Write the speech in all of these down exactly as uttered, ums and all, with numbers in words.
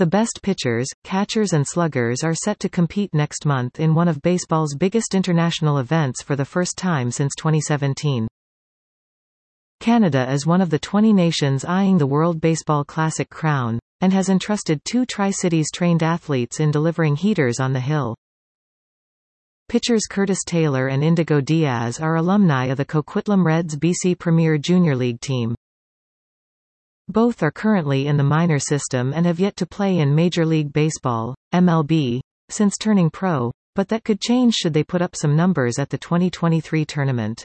The best pitchers, catchers and sluggers are set to compete next month in one of baseball's biggest international events for the first time since twenty seventeen. Canada is one of the twenty nations eyeing the World Baseball Classic crown, and has entrusted two Tri-Cities trained athletes in delivering heaters on the hill. Pitchers Curtis Taylor and Indigo Diaz are alumni of the Coquitlam Reds B C Premier Junior League team. Both are currently in the minor system and have yet to play in Major League Baseball, M L B, since turning pro, but that could change should they put up some numbers at the twenty twenty-three tournament.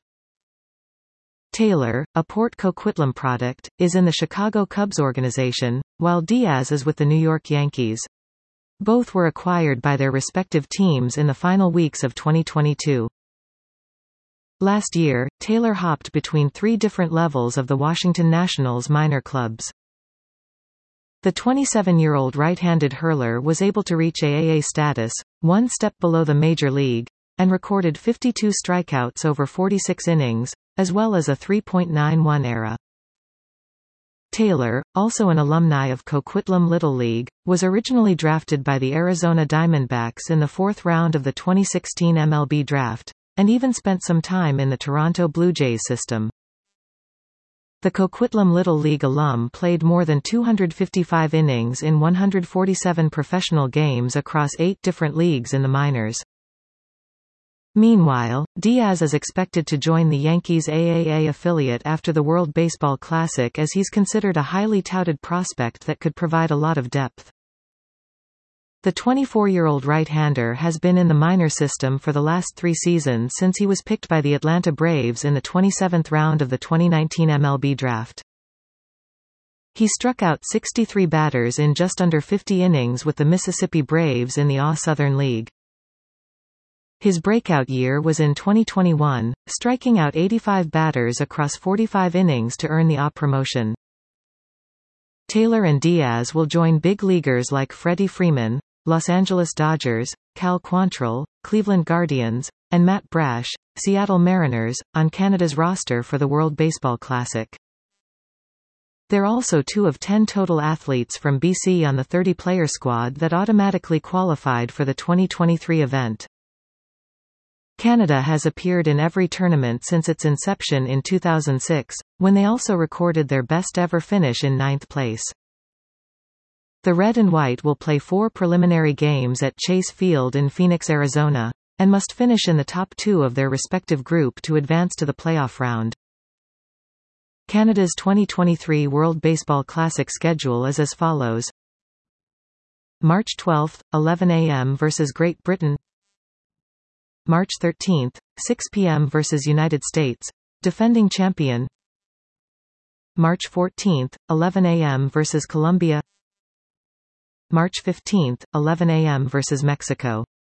Taylor, a Port Coquitlam product, is in the Chicago Cubs organization, while Diaz is with the New York Yankees. Both were acquired by their respective teams in the final weeks of twenty twenty-two. Last year, Taylor hopped between three different levels of the Washington Nationals minor clubs. The twenty-seven-year-old right-handed hurler was able to reach A A A status, one step below the major league, and recorded fifty-two strikeouts over forty-six innings, as well as a three point nine one E R A. Taylor, also an alumni of Coquitlam Little League, was originally drafted by the Arizona Diamondbacks in the fourth round of the twenty sixteen M L B draft, and even spent some time in the Toronto Blue Jays system. The Coquitlam Little League alum played more than two hundred fifty-five innings in one hundred forty-seven professional games across eight different leagues in the minors. Meanwhile, Diaz is expected to join the Yankees' A A A affiliate after the World Baseball Classic, as he's considered a highly touted prospect that could provide a lot of depth. The twenty-four-year-old right-hander has been in the minor system for the last three seasons since he was picked by the Atlanta Braves in the twenty-seventh round of the twenty nineteen M L B draft. He struck out sixty-three batters in just under fifty innings with the Mississippi Braves in the A Southern League. His breakout year was in twenty twenty-one, striking out eighty-five batters across forty-five innings to earn the A promotion. Taylor and Diaz will join big leaguers like Freddie Freeman, Los Angeles Dodgers, Cal Quantrill, Cleveland Guardians, and Matt Brash, Seattle Mariners, on Canada's roster for the World Baseball Classic. They're also two of ten total athletes from B C on the thirty-player squad that automatically qualified for the twenty twenty-three event. Canada has appeared in every tournament since its inception in two thousand six, when they also recorded their best-ever finish in ninth place. The Red and White will play four preliminary games at Chase Field in Phoenix, Arizona, and must finish in the top two of their respective group to advance to the playoff round. Canada's twenty twenty-three World Baseball Classic schedule is as follows. March twelfth, eleven a m versus Great Britain. March thirteenth, six p m versus United States, defending champion. March fourteenth, eleven a m versus Colombia. March fifteenth, eleven a m versus Mexico.